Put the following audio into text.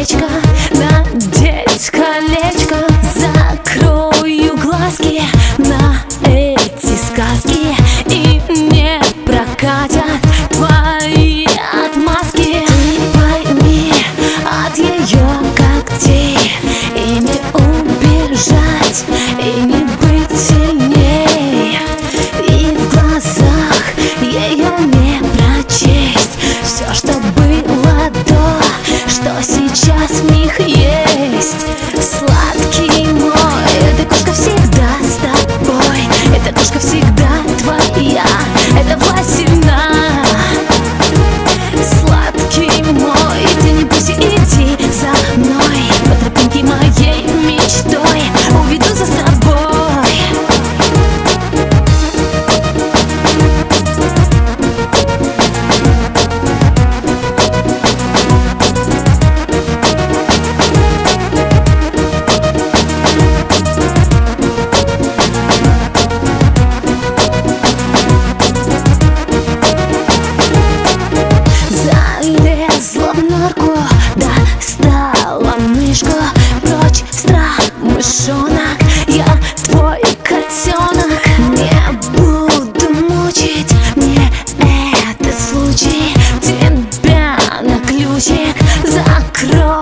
колечко, надеть колечко. Закрою глазки на эти сказки, и не прокатят твои отмазки. Ты пойми, от ее когтей и не убежать, и не быть сильней, и в глазах ее не прочесть все, что было до, что сейчас в них есть. Сладкий мой, эта кошка всегда с тобой, эта кошка всегда твоя, эта власть сильна. Сладкий мой, ты не бойся, иди за мной, по тропинке моей мечтой уведу за собой. Залезла в норку, достала мышку. Прочь страх, мышонок, я твой котенок. Не буду мучить, мне этот случай. Тебя на ключик закрой.